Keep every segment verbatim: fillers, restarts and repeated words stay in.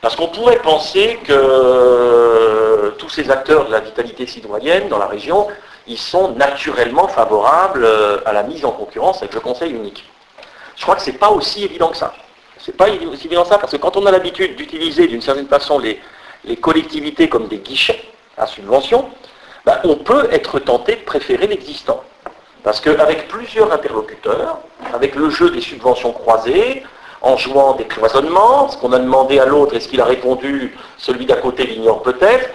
Parce qu'on pourrait penser que tous ces acteurs de la vitalité citoyenne dans la région, ils sont naturellement favorables à la mise en concurrence avec le Conseil unique. Je crois que ce n'est pas aussi évident que ça. C'est pas aussi évident que ça, parce que quand on a l'habitude d'utiliser d'une certaine façon les, les collectivités comme des guichets à subvention, ben, on peut être tenté de préférer l'existant. Parce qu'avec plusieurs interlocuteurs, avec le jeu des subventions croisées, en jouant des cloisonnements, ce qu'on a demandé à l'autre et ce qu'il a répondu, celui d'à côté l'ignore peut-être,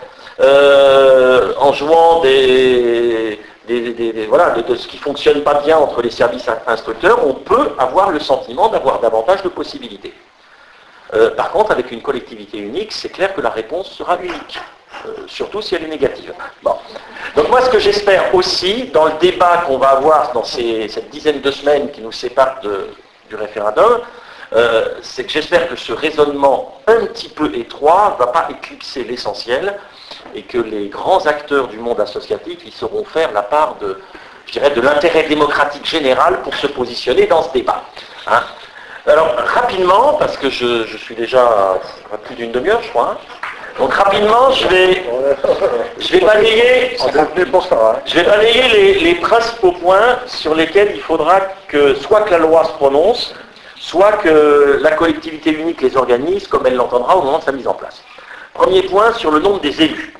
euh, en jouant des, des, des, des, voilà, de, de ce qui ne fonctionne pas bien entre les services instructeurs, on peut avoir le sentiment d'avoir davantage de possibilités. Euh, par contre, avec une collectivité unique, c'est clair que la réponse sera unique, euh, surtout si elle est négative. Bon. Donc moi, ce que j'espère aussi, dans le débat qu'on va avoir dans ces, cette dizaine de semaines qui nous séparent de, du référendum, euh, c'est que j'espère que ce raisonnement un petit peu étroit ne va pas éclipser l'essentiel et que les grands acteurs du monde associatif, ils sauront faire la part de, je dirais, de l'intérêt démocratique général pour se positionner dans ce débat. Hein. Alors, rapidement, parce que je, je suis déjà à plus d'une demi-heure, je crois, hein. Donc rapidement, je vais, je vais balayer, je vais balayer les, les principaux points sur lesquels il faudra que soit que la loi se prononce, soit que la collectivité unique les organise comme elle l'entendra au moment de sa mise en place. Premier point sur le nombre des élus.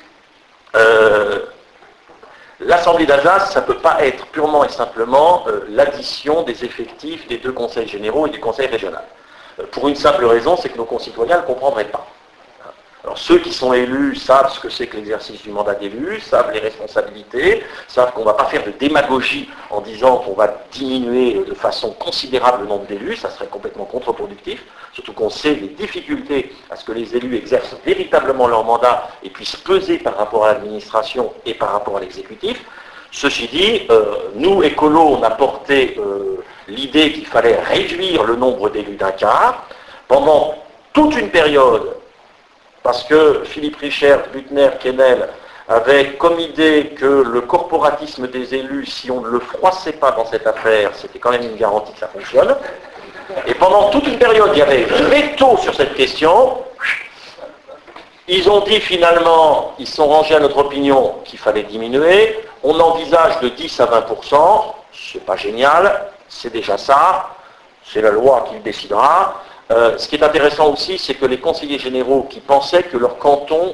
Euh, L'Assemblée d'Alsace, ça ne peut pas être purement et simplement euh, l'addition des effectifs des deux conseils généraux et du conseil régional. Euh, pour une simple raison, c'est que nos concitoyens ne le comprendraient pas. Alors ceux qui sont élus savent ce que c'est que l'exercice du mandat d'élu, savent les responsabilités, savent qu'on ne va pas faire de démagogie en disant qu'on va diminuer de façon considérable le nombre d'élus, ça serait complètement contre-productif, surtout qu'on sait les difficultés à ce que les élus exercent véritablement leur mandat et puissent peser par rapport à l'administration et par rapport à l'exécutif. Ceci dit, euh, nous, écolos, on a porté euh, l'idée qu'il fallait réduire le nombre d'élus d'un quart pendant toute une période. Parce que Philippe Richert, Büttner, Kennel avaient comme idée que le corporatisme des élus, si on ne le froissait pas dans cette affaire, c'était quand même une garantie que ça fonctionne. Et pendant toute une période, il y avait veto sur cette question. Ils ont dit finalement, ils sont rangés à notre opinion qu'il fallait diminuer. On envisage de dix à vingt pour cent. C'est pas génial, c'est déjà ça. C'est la loi qui le décidera. Euh, ce qui est intéressant aussi, c'est que les conseillers généraux qui pensaient que leur canton,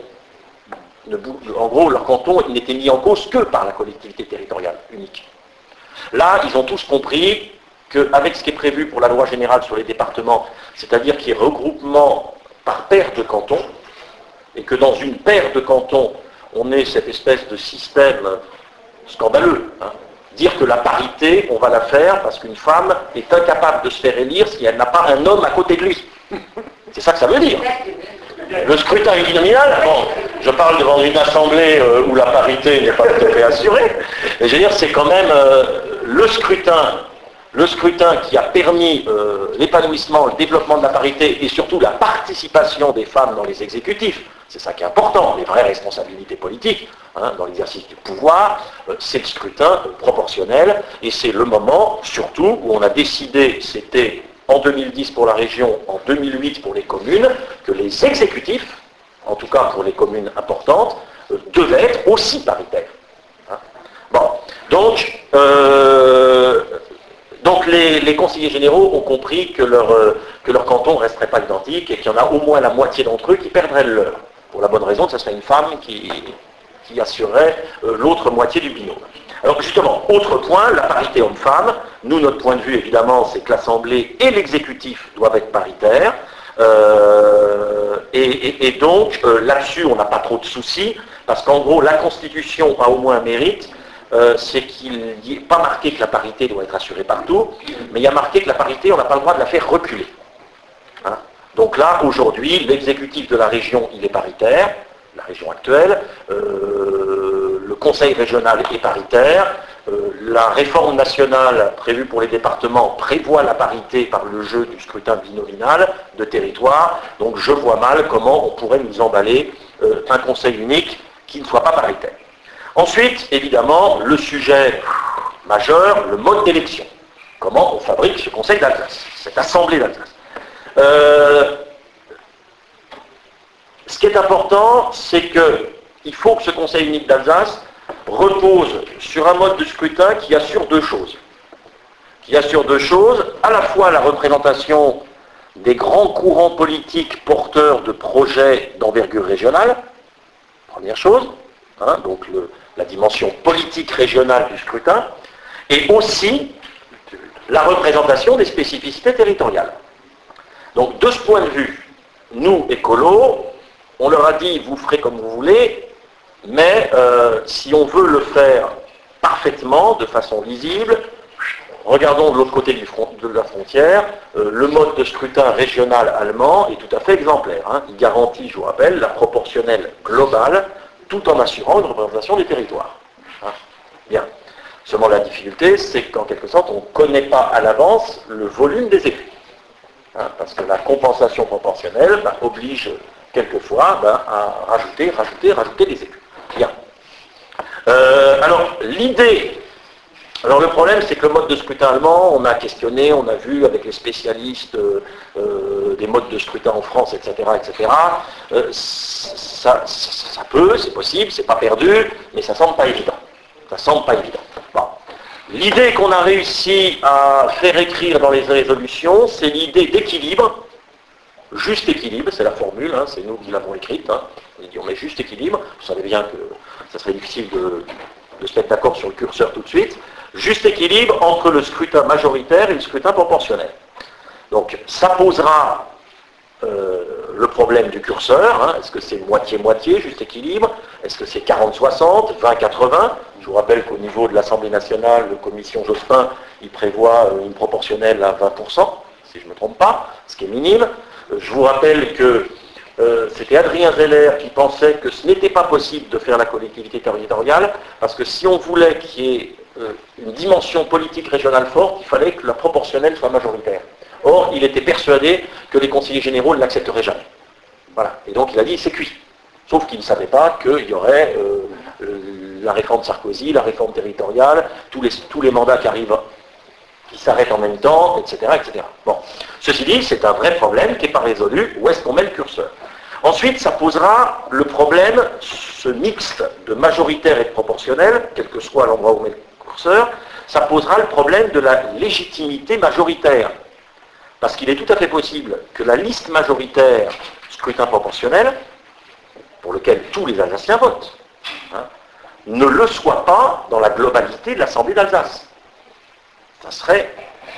en gros, leur canton, il n'était mis en cause que par la collectivité territoriale unique. Là, ils ont tous compris qu'avec ce qui est prévu pour la loi générale sur les départements, c'est-à-dire qu'il y ait regroupement par paire de cantons, et que dans une paire de cantons, on ait cette espèce de système scandaleux, hein. Dire que la parité, on va la faire parce qu'une femme est incapable de se faire élire si elle n'a pas un homme à côté de lui. C'est ça que ça veut dire. Le scrutin uninominal, bon, je parle devant une assemblée euh, où la parité n'est pas tout à fait assurée, mais je veux dire, c'est quand même euh, le scrutin, le scrutin qui a permis euh, l'épanouissement, le développement de la parité et surtout la participation des femmes dans les exécutifs. C'est ça qui est important, les vraies responsabilités politiques, hein, dans l'exercice du pouvoir, euh, c'est le scrutin euh, proportionnel, et c'est le moment, surtout, où on a décidé, c'était en deux mille dix pour la région, en deux mille huit pour les communes, que les exécutifs, en tout cas pour les communes importantes, euh, devaient être aussi paritaires. Hein. Bon, donc, euh, donc les, les conseillers généraux ont compris que leur, euh, que leur canton ne resterait pas identique et qu'il y en a au moins la moitié d'entre eux qui perdraient le leur. Pour la bonne raison que ce serait une femme qui, qui assurerait euh, l'autre moitié du binôme. Alors justement, autre point, la parité homme-femme. Nous, notre point de vue, évidemment, c'est que l'Assemblée et l'exécutif doivent être paritaires. Euh, et, et, et donc, euh, là-dessus, on n'a pas trop de soucis, parce qu'en gros, la Constitution a au moins un mérite, euh, c'est qu'il n'est pas marqué que la parité doit être assurée partout, mais il y a marqué que la parité, on n'a pas le droit de la faire reculer. Hein. Donc là, aujourd'hui, l'exécutif de la région, il est paritaire, la région actuelle, euh, le conseil régional est paritaire, euh, la réforme nationale prévue pour les départements prévoit la parité par le jeu du scrutin binominal de territoire, donc je vois mal comment on pourrait nous emballer euh, un conseil unique qui ne soit pas paritaire. Ensuite, évidemment, le sujet majeur, le mode d'élection. Comment on fabrique ce conseil d'Alsace, cette assemblée d'Alsace. Euh, qui est important, c'est qu'il faut que ce Conseil unique d'Alsace repose sur un mode de scrutin qui assure deux choses. Qui assure deux choses, à la fois la représentation des grands courants politiques porteurs de projets d'envergure régionale, première chose, hein, donc le, la dimension politique régionale du scrutin, et aussi la représentation des spécificités territoriales. Donc de ce point de vue, nous, écolos, on leur a dit, vous ferez comme vous voulez, mais euh, si on veut le faire parfaitement, de façon lisible, regardons de l'autre côté du front, de la frontière, euh, le mode de scrutin régional allemand est tout à fait exemplaire. Hein. Il garantit, je vous rappelle, la proportionnelle globale, tout en assurant une représentation des territoires. Hein. Bien. Seulement la difficulté, c'est qu'en quelque sorte, on ne connaît pas à l'avance le volume des effets. Hein, parce que la compensation proportionnelle bah, oblige quelquefois bah, à rajouter, rajouter, rajouter des effets. Bien. Euh, alors, l'idée... Alors le problème, c'est que le mode de scrutin allemand, on a questionné, on a vu avec les spécialistes euh, euh, des modes de scrutin en France, et cetera, et cetera. Euh, ça, ça, ça peut, c'est possible, c'est pas perdu, mais ça semble pas évident. Ça semble pas évident. Bon. L'idée qu'on a réussi à faire écrire dans les résolutions, c'est l'idée d'équilibre, juste équilibre, c'est la formule, hein, c'est nous qui l'avons écrite. Hein. On dit on met juste équilibre. Vous savez bien que ça serait difficile de, de se mettre d'accord sur le curseur tout de suite. Juste équilibre entre le scrutin majoritaire et le scrutin proportionnel. Donc ça posera euh, le problème du curseur. Hein. Est-ce que c'est moitié-moitié, juste équilibre? Est-ce que c'est quarante soixante, vingt quatre-vingts? Je vous rappelle qu'au niveau de l'Assemblée nationale, la commission Jospin, il prévoit une proportionnelle à vingt pour cent, si je ne me trompe pas, ce qui est minime. Je vous rappelle que euh, c'était Adrien Zeller qui pensait que ce n'était pas possible de faire la collectivité territoriale, parce que si on voulait qu'il y ait euh, une dimension politique régionale forte, il fallait que la proportionnelle soit majoritaire. Or, il était persuadé que les conseillers généraux ne l'accepteraient jamais. Voilà. Et donc il a dit, c'est cuit. Sauf qu'il ne savait pas qu'il y aurait euh, euh, la réforme Sarkozy, la réforme territoriale, tous les, tous les mandats qui arrivent, qui s'arrêtent en même temps, et cetera, et cetera. Bon. Ceci dit, c'est un vrai problème qui n'est pas résolu. Où est-ce qu'on met le curseur? Ensuite, ça posera le problème, ce mixte de majoritaire et de proportionnel, quel que soit l'endroit où on met le curseur, ça posera le problème de la légitimité majoritaire. Parce qu'il est tout à fait possible que la liste majoritaire scrutin proportionnel, pour lequel tous les Alsaciens votent, hein, ne le soit pas dans la globalité de l'Assemblée d'Alsace. Ça serait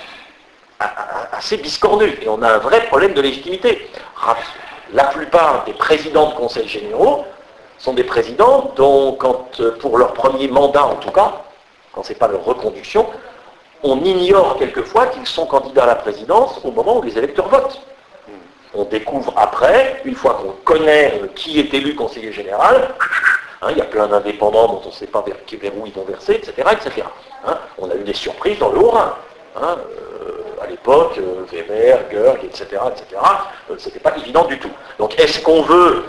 assez biscornu, et on a un vrai problème de légitimité. La plupart des présidents de conseils généraux sont des présidents dont, quand, pour leur premier mandat en tout cas, quand ce n'est pas leur reconduction, on ignore quelquefois qu'ils sont candidats à la présidence au moment où les électeurs votent. On découvre après, une fois qu'on connaît qui est élu conseiller général, hein, il y a plein d'indépendants dont on ne sait pas vers, vers où ils vont verser, et cetera, et cetera. Hein, on a eu des surprises dans le Haut-Rhin. Hein, euh, à l'époque, euh, Weber, Goerg, et cetera, et cetera. Euh, c'était pas évident du tout. Donc, est-ce qu'on veut,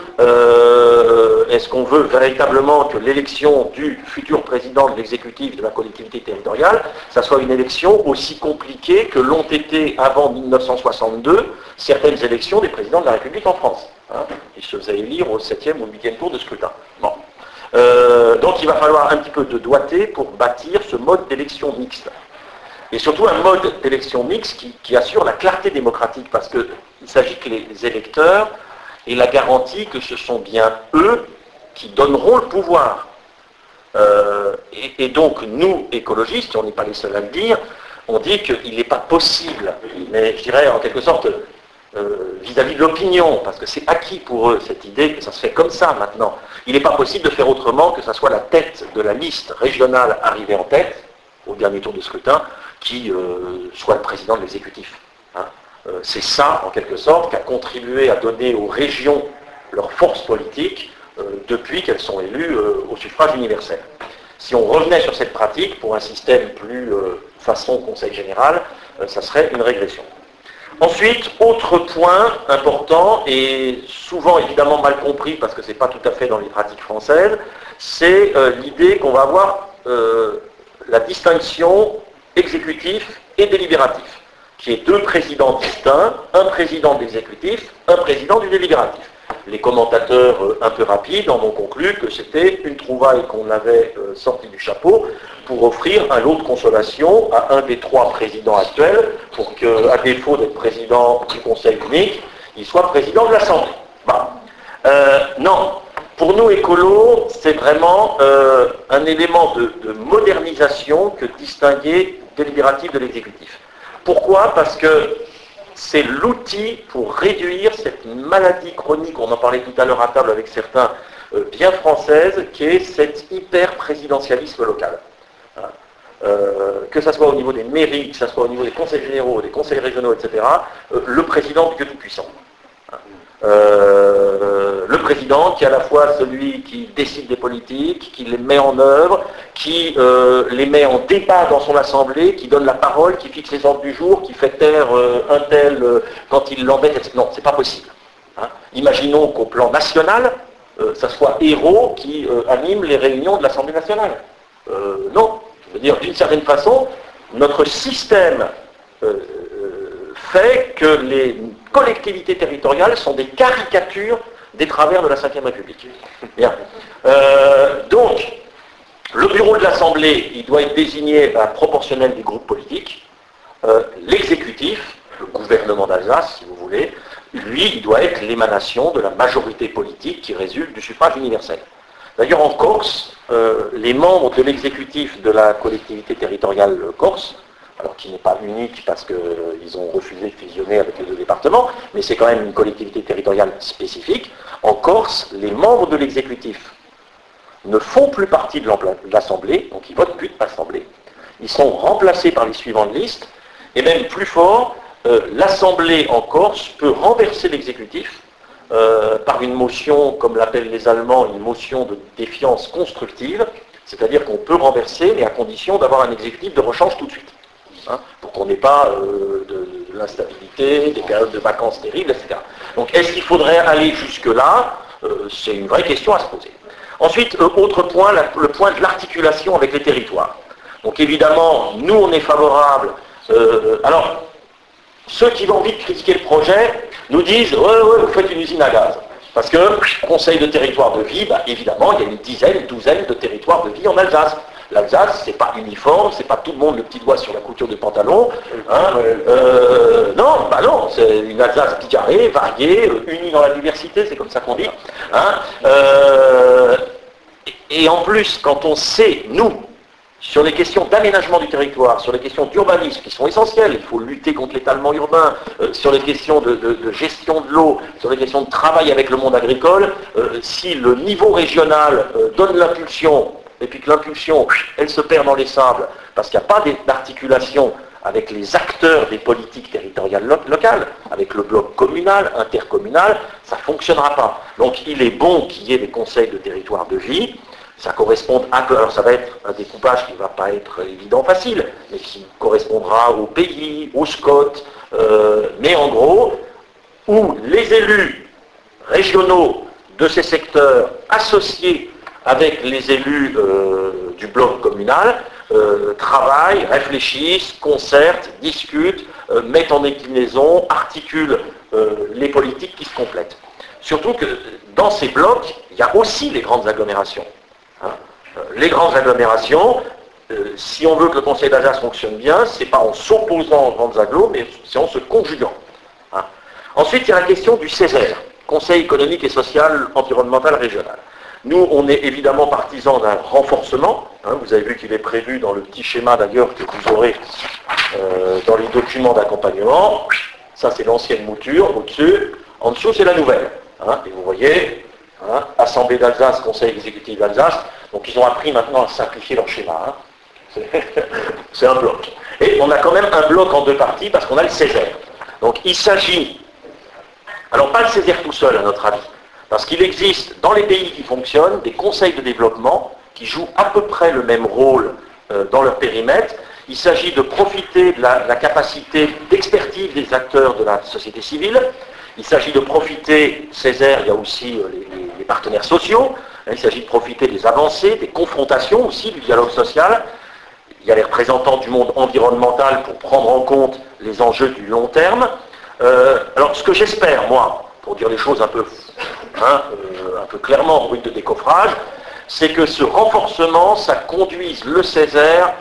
euh, est-ce qu'on veut véritablement que l'élection du futur président de l'exécutif de la collectivité territoriale, ça soit une élection aussi compliquée que l'ont été avant mille neuf cent soixante-deux certaines élections des présidents de la République en France. Hein, ils se faisaient élire au septième ou huitième tour de scrutin. Bon. Euh, donc, il va falloir un petit peu de doigté pour bâtir ce mode d'élection mixte. Et surtout un mode d'élection mixte qui, qui assure la clarté démocratique, parce qu'il s'agit que les électeurs aient la garantie que ce sont bien eux qui donneront le pouvoir. Euh, et, et donc nous, écologistes, on n'est pas les seuls à le dire, on dit qu'il n'est pas possible, mais je dirais en quelque sorte euh, vis-à-vis de l'opinion, parce que c'est acquis pour eux cette idée que ça se fait comme ça maintenant, il n'est pas possible de faire autrement que ça soit la tête de la liste régionale arrivée en tête, au dernier tour de scrutin, qui euh, soit le président de l'exécutif. Hein. Euh, c'est ça, en quelque sorte, qui a contribué à donner aux régions leur force politique euh, depuis qu'elles sont élues euh, au suffrage universel. Si on revenait sur cette pratique pour un système plus euh, façon Conseil général, euh, ça serait une régression. Ensuite, autre point important, et souvent évidemment mal compris parce que ce n'est pas tout à fait dans les pratiques françaises, c'est euh, l'idée qu'on va avoir euh, la distinction exécutif et délibératif, qui est deux présidents distincts, un président de l'exécutif, un président du délibératif. Les commentateurs euh, un peu rapides en ont conclu que c'était une trouvaille qu'on avait euh, sortie du chapeau pour offrir un lot de consolation à un des trois présidents actuels pour qu'à défaut d'être président du Conseil unique, il soit président de l'Assemblée. Bon. Euh, non, pour nous écolos, c'est vraiment euh, un élément de, de modernisation que distinguer délibératif de l'exécutif. Pourquoi? Parce que c'est l'outil pour réduire cette maladie chronique, on en parlait tout à l'heure à table avec certains, euh, bien française, qui est cet hyper-présidentialisme local. Hein. Euh, que ce soit au niveau des mairies, que ce soit au niveau des conseils généraux, des conseils régionaux, et cetera, euh, le président Dieu tout-puissant. Hein. Euh, le président qui est à la fois celui qui décide des politiques, qui les met en œuvre, qui euh, les met en débat dans son assemblée, qui donne la parole, qui fixe les ordres du jour, qui fait taire euh, un tel euh, quand il l'embête, et cetera. Non, c'est pas possible. Hein. Imaginons qu'au plan national, euh, ça soit Hérault qui euh, anime les réunions de l'Assemblée nationale. Euh, non, je veux dire, d'une certaine façon, notre système euh, fait que les collectivités territoriales sont des caricatures des travers de la cinquième République. Bien. Euh, donc, le bureau de l'Assemblée, il doit être désigné à proportionnel des groupes politiques. Euh, L'exécutif, le gouvernement d'Alsace, si vous voulez, lui, il doit être l'émanation de la majorité politique qui résulte du suffrage universel. D'ailleurs, en Corse, euh, les membres de l'exécutif de la collectivité territoriale corse, alors qui n'est pas unique parce qu'ils euh, ont refusé de fusionner avec les deux départements, mais c'est quand même une collectivité territoriale spécifique. En Corse, les membres de l'exécutif ne font plus partie de l'Assemblée, donc ils votent plus de l'Assemblée. Ils sont remplacés par les suivants de liste, et même plus fort, euh, l'Assemblée en Corse peut renverser l'exécutif euh, par une motion, comme l'appellent les Allemands, une motion de défiance constructive, c'est-à-dire qu'on peut renverser, mais à condition d'avoir un exécutif de rechange tout de suite. Hein, pour qu'on n'ait pas euh, de, de l'instabilité, des périodes de vacances terribles, et cetera. Donc est-ce qu'il faudrait aller jusque-là? euh, C'est une vraie question à se poser. Ensuite, euh, autre point, la, le point de l'articulation avec les territoires. Donc évidemment, nous on est favorable. Euh, alors, ceux qui vont vite critiquer le projet nous disent « ouais, ouais, vous faites une usine à gaz ». Parce que, conseil de territoire de vie, bah, évidemment, il y a une dizaine, une douzaine de territoires de vie en Alsace. L'Alsace, c'est pas uniforme, c'est pas tout le monde le petit doigt sur la couture du pantalon. Hein. Euh, non, bah non, c'est une Alsace bigarrée, variée, unie dans la diversité, c'est comme ça qu'on dit. Hein. Euh, et, et en plus, quand on sait, nous, sur les questions d'aménagement du territoire, sur les questions d'urbanisme qui sont essentielles, il faut lutter contre l'étalement urbain, euh, sur les questions de, de, de gestion de l'eau, sur les questions de travail avec le monde agricole, euh, si le niveau régional euh, donne l'impulsion, et puis que l'impulsion, elle se perd dans les sables, parce qu'il n'y a pas d'articulation avec les acteurs des politiques territoriales lo locales, avec le bloc communal, intercommunal, ça ne fonctionnera pas. Donc il est bon qu'il y ait des conseils de territoire de vie, ça correspond à... Alors ça va être un découpage qui ne va pas être évident, facile, mais qui correspondra au pays, au SCOT, euh, mais en gros, où les élus régionaux de ces secteurs associés avec les élus euh, du bloc communal, euh, travaillent, réfléchissent, concertent, discutent, euh, mettent en déclinaison, articulent euh, les politiques qui se complètent. Surtout que dans ces blocs, il y a aussi les grandes agglomérations. Hein. Euh, les grandes agglomérations, euh, si on veut que le Conseil d'Alsace fonctionne bien, c'est pas en s'opposant aux grandes agglos, mais c'est en se conjuguant. Hein. Ensuite, il y a la question du CESER, Conseil économique et social environnemental régional. Nous, on est évidemment partisans d'un renforcement. Hein, vous avez vu qu'il est prévu dans le petit schéma d'ailleurs que vous aurez euh, dans les documents d'accompagnement. Ça, c'est l'ancienne mouture au-dessus. En dessous, c'est la nouvelle. Hein, et vous voyez, hein, Assemblée d'Alsace, Conseil exécutif d'Alsace. Donc, ils ont appris maintenant à simplifier leur schéma. Hein. C'est un bloc. Et on a quand même un bloc en deux parties parce qu'on a le CESER. Donc, il s'agit... Alors, pas le CESER tout seul, à notre avis. Parce qu'il existe dans les pays qui fonctionnent des conseils de développement qui jouent à peu près le même rôle euh, dans leur périmètre. Il s'agit de profiter de la, de la capacité d'expertise des acteurs de la société civile. Il s'agit de profiter, Césaire, il y a aussi euh, les, les, les partenaires sociaux. Hein, il s'agit de profiter des avancées, des confrontations aussi, du dialogue social. Il y a les représentants du monde environnemental pour prendre en compte les enjeux du long terme. Euh, alors ce que j'espère, moi, pour dire les choses un peu, hein, euh, un peu clairement, brut de décoffrage, c'est que ce renforcement, ça conduise le Césaire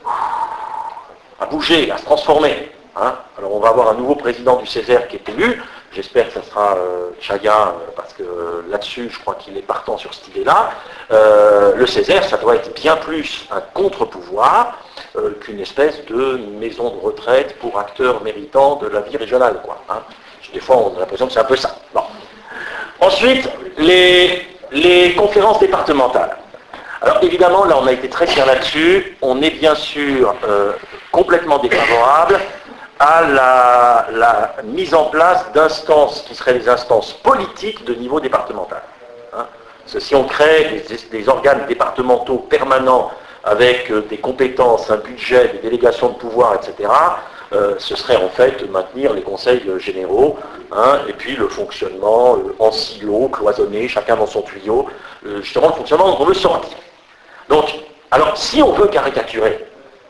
à bouger, à se transformer. Hein. Alors on va avoir un nouveau président du Césaire qui est élu, j'espère que ce sera euh, Chaya, euh, parce que euh, là-dessus, je crois qu'il est partant sur cette idée-là. Euh, le Césaire, ça doit être bien plus un contre-pouvoir euh, qu'une espèce de maison de retraite pour acteurs méritants de la vie régionale, quoi. Hein. Des fois, on a l'impression que c'est un peu ça. Bon. Ensuite, les, les conférences départementales. Alors évidemment, là on a été très clair là-dessus, on est bien sûr euh, complètement défavorable à la, la mise en place d'instances qui seraient des instances politiques de niveau départemental. Hein. Parce que si on crée des, des organes départementaux permanents avec euh, des compétences, un budget, des délégations de pouvoir, et cetera, euh, ce serait en fait maintenir les conseils euh, généraux, hein, et puis le fonctionnement euh, en silo, cloisonné, chacun dans son tuyau, euh, justement le fonctionnement dont on veut sortir. Donc, alors, si on veut caricaturer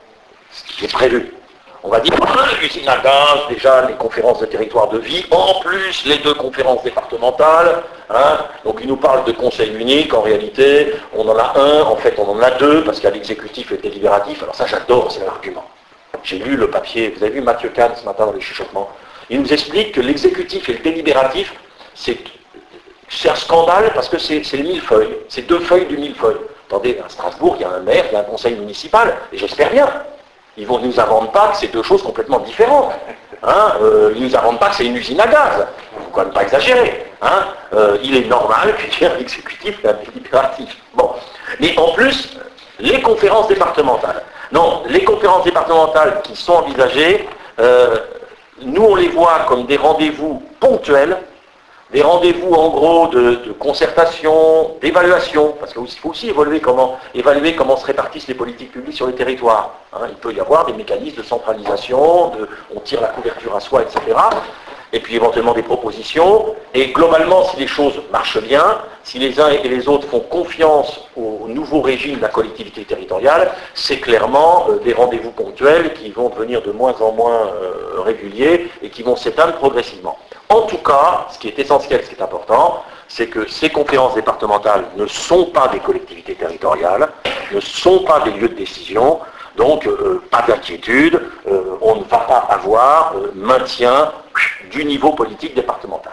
ce qui est prévu, on va dire, ah, l'usine à gaz, déjà les conférences de territoire de vie, en plus les deux conférences départementales, hein, donc il nous parle de conseil unique, en réalité, on en a un, en fait on en a deux, parce qu'il y a l'exécutif et le délibératif, alors ça j'adore, c'est l'argument. J'ai lu le papier, vous avez vu Mathieu Kahn ce matin dans les chuchotements, il nous explique que l'exécutif et le délibératif, c'est, c'est un scandale parce que c'est, c'est le millefeuille, c'est deux feuilles du millefeuille. Attendez, à Strasbourg, il y a un maire, il y a un conseil municipal, et j'espère bien. Ils ne nous inventent pas que c'est deux choses complètement différentes. Hein, euh, ils ne nous inventent pas que c'est une usine à gaz. Il ne faut quand même pas exagérer. Hein, euh, il est normal qu'il y ait un exécutif et un délibératif. Bon. Mais en plus, les conférences départementales. Non, les conférences départementales qui sont envisagées, euh, nous on les voit comme des rendez-vous ponctuels, des rendez-vous en gros de, de concertation, d'évaluation, parce qu'il faut aussi évaluer comment, évaluer comment se répartissent les politiques publiques sur les territoires. Hein, il peut y avoir des mécanismes de centralisation, de, on tire la couverture à soi, et cetera. Et puis éventuellement des propositions. Et globalement, si les choses marchent bien, si les uns et les autres font confiance au nouveau régime de la collectivité territoriale, c'est clairement euh, des rendez-vous ponctuels qui vont devenir de moins en moins euh, réguliers et qui vont s'éteindre progressivement. En tout cas, ce qui est essentiel, ce qui est important, c'est que ces conférences départementales ne sont pas des collectivités territoriales, ne sont pas des lieux de décision, donc euh, pas d'inquiétude, euh, on ne va pas avoir euh, maintien du niveau politique départemental.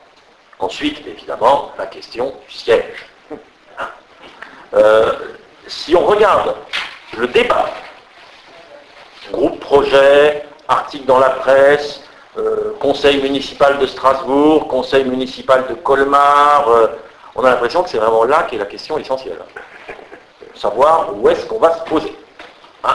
Ensuite, évidemment, la question du siège. Euh, si on regarde le débat, groupe projet, article dans la presse, Euh, conseil municipal de Strasbourg, conseil municipal de Colmar, euh, on a l'impression que c'est vraiment là qu'est la question essentielle. Savoir où est-ce qu'on va se poser. Hein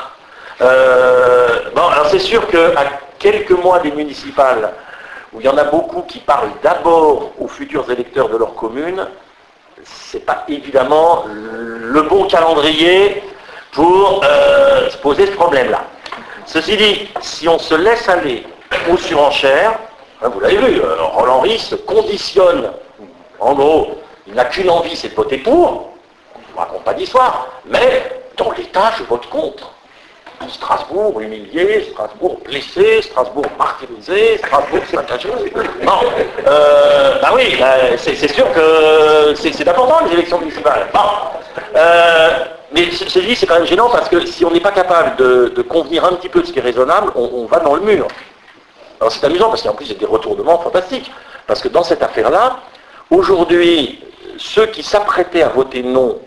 euh, bon, alors c'est sûr qu'à quelques mois des municipales, où il y en a beaucoup qui parlent d'abord aux futurs électeurs de leur commune, c'est pas évidemment le bon calendrier pour euh, se poser ce problème-là. Ceci dit, si on se laisse aller aux surenchères, hein, vous l'avez vu, euh, Roland Ris conditionne, en gros, il n'a qu'une envie, c'est de voter pour, je ne raconte pas d'histoire, mais dans l'État, je vote contre. Strasbourg humilié, Strasbourg blessé, Strasbourg martyrisé, Strasbourg saccagé. Non, euh, bah oui, bah, c'est, c'est sûr que c'est, c'est important les élections municipales. Bon, euh, mais je dis c'est quand même gênant parce que si on n'est pas capable de, de convenir un petit peu de ce qui est raisonnable, on, on va dans le mur. Alors c'est amusant parce qu'en plus il y a des retournements fantastiques. Parce que dans cette affaire-là, aujourd'hui, ceux qui s'apprêtaient à voter non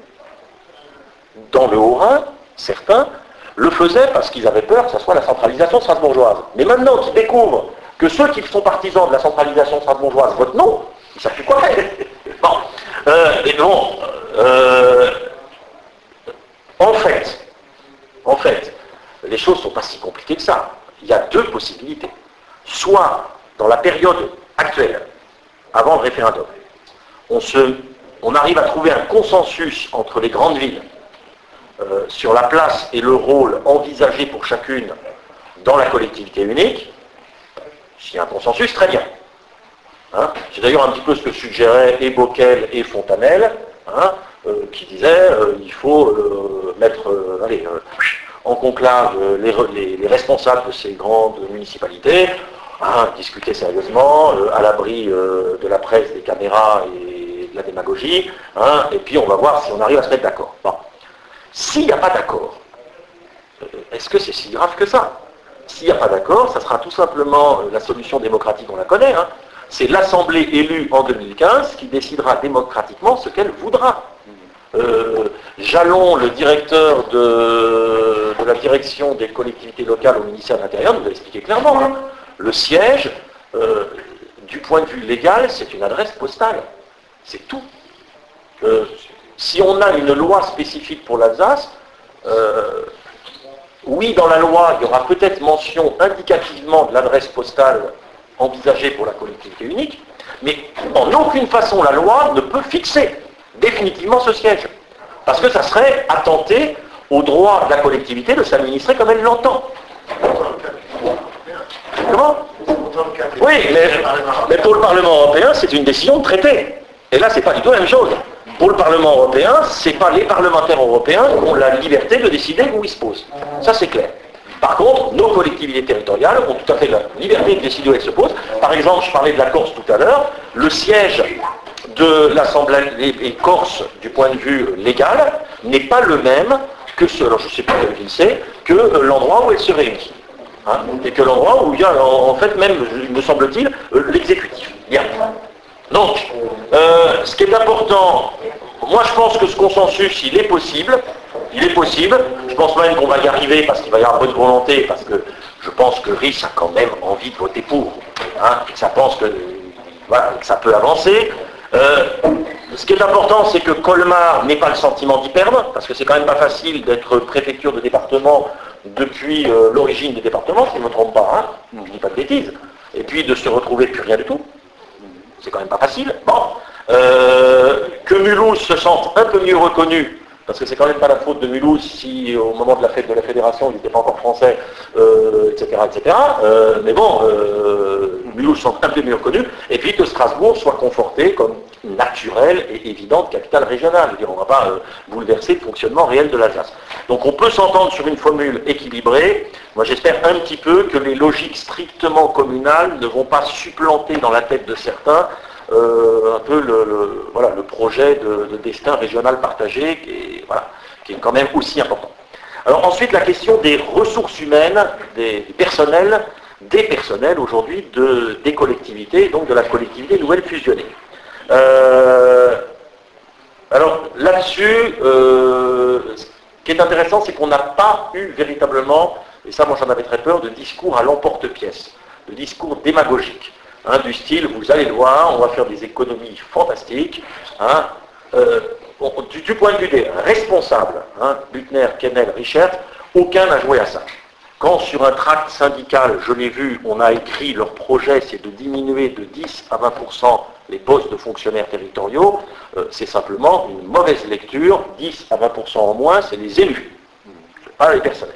dans le Haut-Rhin, certains, le faisaient parce qu'ils avaient peur que ce soit la centralisation strasbourgeoise. Mais maintenant qu'ils découvrent que ceux qui sont partisans de la centralisation strasbourgeoise votent non, ils ne savent plus quoi faire. Bon, euh, et bon, euh, en fait, en fait, les choses ne sont pas si compliquées que ça. Il y a deux possibilités. Soit, dans la période actuelle, avant le référendum, on, se, on arrive à trouver un consensus entre les grandes villes euh, sur la place et le rôle envisagé pour chacune dans la collectivité unique. S'il y a un consensus, très bien. Hein, c'est d'ailleurs un petit peu ce que suggéraient et Bockel et Fontanelle, hein, euh, qui disaient euh, il faut euh, mettre euh, allez, euh, en conclave euh, les, les, les responsables de ces grandes municipalités. hein, discuter sérieusement, euh, à l'abri euh, de la presse, des caméras et de la démagogie, hein, et puis on va voir si on arrive à se mettre d'accord. Bon. S'il n'y a pas d'accord, est-ce que c'est si grave que ça? S'il n'y a pas d'accord, ça sera tout simplement la solution démocratique, on la connaît, hein. C'est l'Assemblée élue en deux mille quinze qui décidera démocratiquement ce qu'elle voudra. Euh, Jalon, le directeur de, de la direction des collectivités locales au ministère de l'Intérieur, nous a expliqué clairement, hein, le siège, euh, du point de vue légal, c'est une adresse postale. C'est tout. Euh, si on a une loi spécifique pour l'Alsace, euh, oui, dans la loi, il y aura peut-être mention indicativement de l'adresse postale envisagée pour la collectivité unique, mais en aucune façon la loi ne peut fixer définitivement ce siège. Parce que ça serait attenter au droit de la collectivité de s'administrer comme elle l'entend. Comment? Oui, mais, mais pour le Parlement européen, c'est une décision de traité. Et là, c'est pas du tout la même chose. Pour le Parlement européen, c'est pas les parlementaires européens qui ont la liberté de décider où ils se posent. Ça, c'est clair. Par contre, nos collectivités territoriales ont tout à fait la liberté de décider où elles se posent. Par exemple, je parlais de la Corse tout à l'heure, le siège de l'Assemblée corse du point de vue légal n'est pas le même que ce, alors je ne sais plus quelle ville c'est, que l'endroit où elle se réunit. Hein, et que l'endroit où il y a en fait même, me semble-t-il, l'exécutif. Bien. Donc, euh, ce qui est important, moi je pense que ce consensus, il est possible, il est possible, je pense même qu'on va y arriver parce qu'il va y avoir un peu de volonté, parce que je pense que R I S a quand même envie de voter pour, hein, et que ça pense que, voilà, que ça peut avancer. Euh, ce qui est important, c'est que Colmar n'ait pas le sentiment d'y perdre, parce que c'est quand même pas facile d'être préfecture de département depuis euh, l'origine des départements, si je ne me trompe pas, hein, je ne dis pas de bêtises, et puis de se retrouver plus rien du tout. C'est quand même pas facile. Bon. Euh, que Mulhouse se sente un peu mieux reconnu, parce que c'est quand même pas la faute de Mulhouse si au moment de la fête de la fédération il n'était pas encore français, euh, et cetera, et cetera. Euh, mais bon, euh, Mulhouse se sente un peu mieux reconnu, et puis que Strasbourg soit conforté comme naturelle et évidente capitale régionale. Je veux dire, on ne va pas euh, bouleverser le fonctionnement réel de l'Alsace. Donc on peut s'entendre sur une formule équilibrée. Moi j'espère un petit peu que les logiques strictement communales ne vont pas supplanter dans la tête de certains euh, un peu le, le, voilà, le projet de, de destin régional partagé qui est, voilà, qui est quand même aussi important. Alors ensuite la question des ressources humaines, des, des personnels, des personnels aujourd'hui de, des collectivités, donc de la collectivité nouvelle fusionnée. Euh, alors là-dessus, euh, ce qui est intéressant, c'est qu'on n'a pas eu véritablement, et ça moi j'en avais très peur, de discours à l'emporte-pièce, de discours démagogique, hein, du style, vous allez le voir, on va faire des économies fantastiques, hein, euh, on, du, du point de vue des responsables, hein, Butner, Kennel, Richert, aucun n'a joué à ça. Quand sur un tract syndical, je l'ai vu, on a écrit leur projet, c'est de diminuer de dix à vingt pour cent les postes de fonctionnaires territoriaux, euh, c'est simplement une mauvaise lecture, dix à vingt pour cent en moins, c'est les élus, pas les personnels.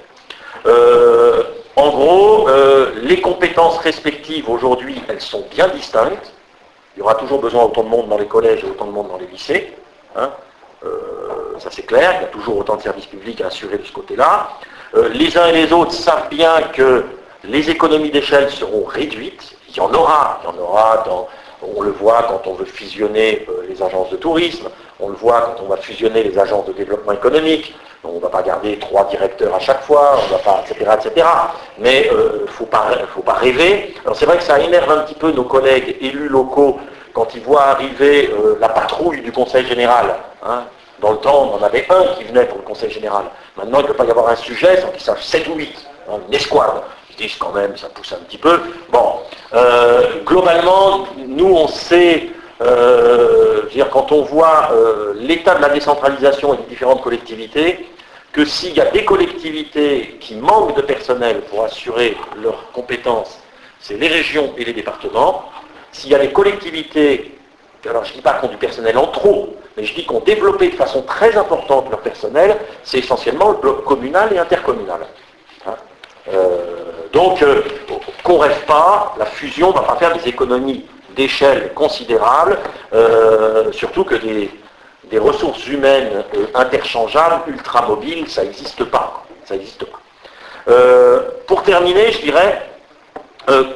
Euh, en gros, euh, les compétences respectives aujourd'hui, elles sont bien distinctes. Il y aura toujours besoin d'autant de monde dans les collèges et autant de monde dans les lycées. Hein. Euh, ça c'est clair, il y a toujours autant de services publics à assurer de ce côté-là. Euh, les uns et les autres savent bien que les économies d'échelle seront réduites. Il y en aura, il y en aura dans, on le voit quand on veut fusionner euh, les agences de tourisme, on le voit quand on va fusionner les agences de développement économique. On ne va pas garder trois directeurs à chaque fois, on va pas, et cetera, et cetera. Mais il euh, ne faut pas, faut pas rêver. Alors c'est vrai que ça énerve un petit peu nos collègues élus locaux quand ils voient arriver euh, la patrouille du Conseil général. Hein. Dans le temps, on en avait un qui venait pour le Conseil général. Maintenant, il ne peut pas y avoir un sujet sans qu'ils sachent sept ou huit, hein, une escouade. Ils disent quand même, ça pousse un petit peu. Bon, euh, globalement, nous, on sait, euh, je veux dire, quand on voit euh, l'état de la décentralisation et des différentes collectivités, que s'il y a des collectivités qui manquent de personnel pour assurer leurs compétences, c'est les régions et les départements. S'il y a des collectivités, alors je ne dis pas qu'on a du personnel en trop, mais je dis qu'on développé de façon très importante leur personnel, c'est essentiellement le bloc communal et intercommunal. Hein euh, donc, euh, qu'on ne rêve pas, la fusion ne va pas faire des économies d'échelle considérables, euh, surtout que des, des ressources humaines euh, interchangeables, ultra mobiles, ça n'existe pas. Ça n'existe pas. Euh, pour terminer, je dirais, euh,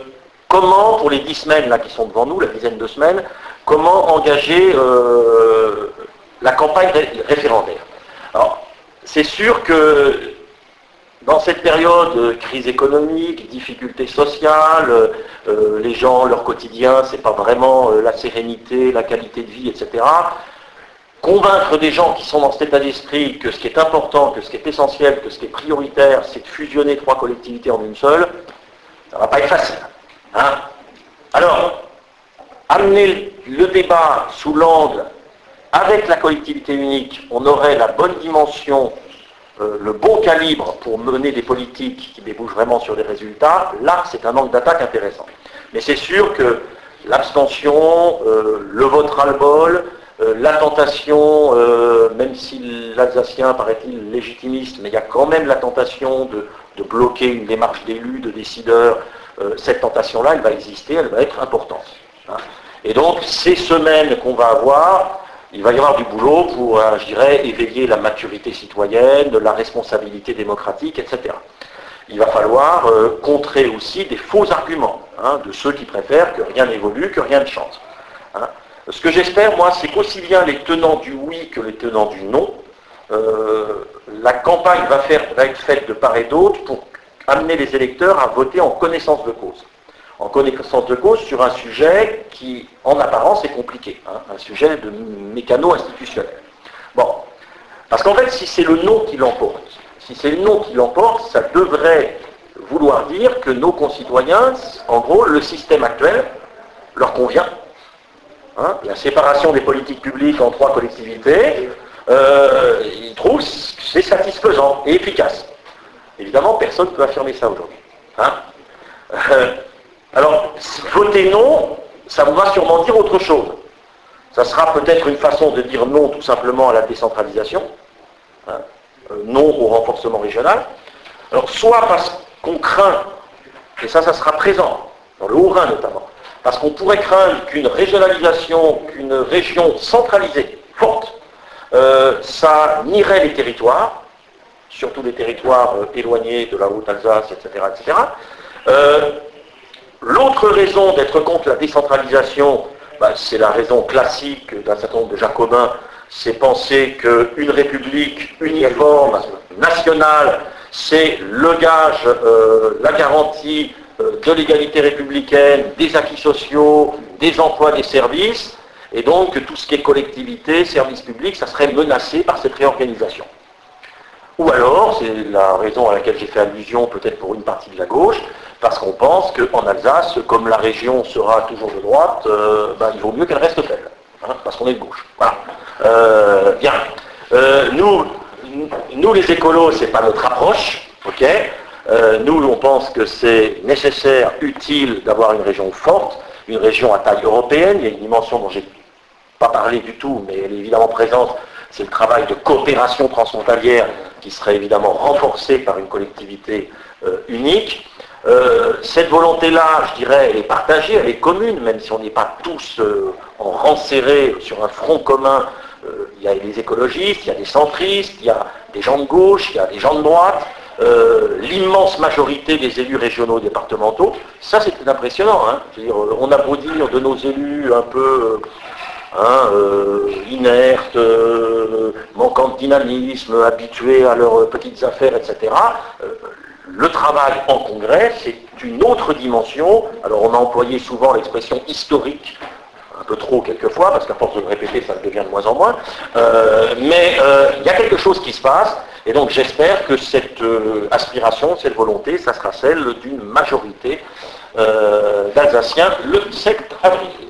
comment, pour les dix semaines là, qui sont devant nous, la dizaine de semaines, comment engager euh, la campagne ré référendaire. Alors, c'est sûr que dans cette période, euh, crise économique, difficultés sociales, euh, les gens, leur quotidien, c'est pas vraiment euh, la sérénité, la qualité de vie, et cetera. Convaincre des gens qui sont dans cet état d'esprit que ce qui est important, que ce qui est essentiel, que ce qui est prioritaire, c'est de fusionner trois collectivités en une seule, ça va pas être facile. Hein? Alors, amener le débat sous l'angle, avec la collectivité unique, on aurait la bonne dimension, euh, le bon calibre pour mener des politiques qui débouchent vraiment sur des résultats, là, c'est un angle d'attaque intéressant. Mais c'est sûr que l'abstention, euh, le vote ras-le-bol, euh, la tentation, euh, même si l'Alsacien paraît-il légitimiste, mais il y a quand même la tentation de, de bloquer une démarche d'élus, de décideurs, euh, cette tentation-là, elle va exister, elle va être importante. Hein. Et donc, ces semaines qu'on va avoir, il va y avoir du boulot pour, euh, je dirais, éveiller la maturité citoyenne, la responsabilité démocratique, et cetera. Il va falloir euh, contrer aussi des faux arguments, hein, de ceux qui préfèrent que rien n'évolue, que rien ne change. Hein. Ce que j'espère, moi, c'est qu'aussi bien les tenants du oui que les tenants du non, euh, la campagne va, faire, va être faite de part et d'autre pour amener les électeurs à voter en connaissance de cause. En connaissance de cause sur un sujet qui, en apparence, est compliqué, hein, un sujet de mécano institutionnel. Bon, parce qu'en fait, si c'est le non qui l'emporte, si c'est le non qui l'emporte, ça devrait vouloir dire que nos concitoyens, en gros, le système actuel leur convient. Hein, la séparation des politiques publiques en trois collectivités, euh, ils trouvent que c'est satisfaisant et efficace. Évidemment, personne ne peut affirmer ça aujourd'hui. Hein. Euh, alors, voter non, ça va sûrement dire autre chose. Ça sera peut-être une façon de dire non tout simplement à la décentralisation, hein, euh, non au renforcement régional. Alors, soit parce qu'on craint, et ça, ça sera présent, dans le Haut-Rhin notamment, parce qu'on pourrait craindre qu'une régionalisation, qu'une région centralisée, forte, euh, ça nierait les territoires, surtout les territoires euh, éloignés de la Haute-Alsace, et cetera, et cetera. Euh, L'autre raison d'être contre la décentralisation, bah, c'est la raison classique d'un certain nombre de jacobins, c'est penser qu'une république uniforme, nationale, c'est le gage, euh, la garantie euh, de l'égalité républicaine, des acquis sociaux, des emplois, des services, et donc que tout ce qui est collectivité, service public, ça serait menacé par cette réorganisation. Ou alors, c'est la raison à laquelle j'ai fait allusion peut-être pour une partie de la gauche, parce qu'on pense qu'en Alsace, comme la région sera toujours de droite, euh, ben, il vaut mieux qu'elle reste telle, hein, parce qu'on est de gauche. Voilà. Euh, bien. Euh, nous, nous, les écolos, c'est pas notre approche, ok. Euh, nous, on pense que c'est nécessaire, utile d'avoir une région forte, une région à taille européenne. Il y a une dimension dont j'ai pas parlé du tout, mais elle est évidemment présente. C'est le travail de coopération transfrontalière qui serait évidemment renforcé par une collectivité euh, unique. Euh, cette volonté-là, je dirais, elle est partagée, elle est commune, même si on n'est pas tous euh, en rang serré sur un front commun. Euh, il y a des écologistes, il y a des centristes, il y a des gens de gauche, il y a des gens de droite. Euh, l'immense majorité des élus régionaux départementaux, ça c'est impressionnant. Hein. Je veux dire, on a beau dire de nos élus un peu... Euh, Hein, euh, inertes, euh, manquant de dynamisme, habitués à leurs petites affaires, et cetera. Euh, le travail en congrès, c'est une autre dimension. Alors on a employé souvent l'expression historique, un peu trop quelquefois, parce qu'à force de le répéter, ça devient de moins en moins. Euh, mais euh, il y a quelque chose qui se passe, et donc j'espère que cette euh, aspiration, cette volonté, ça sera celle d'une majorité euh, d'Alsaciens le sept avril.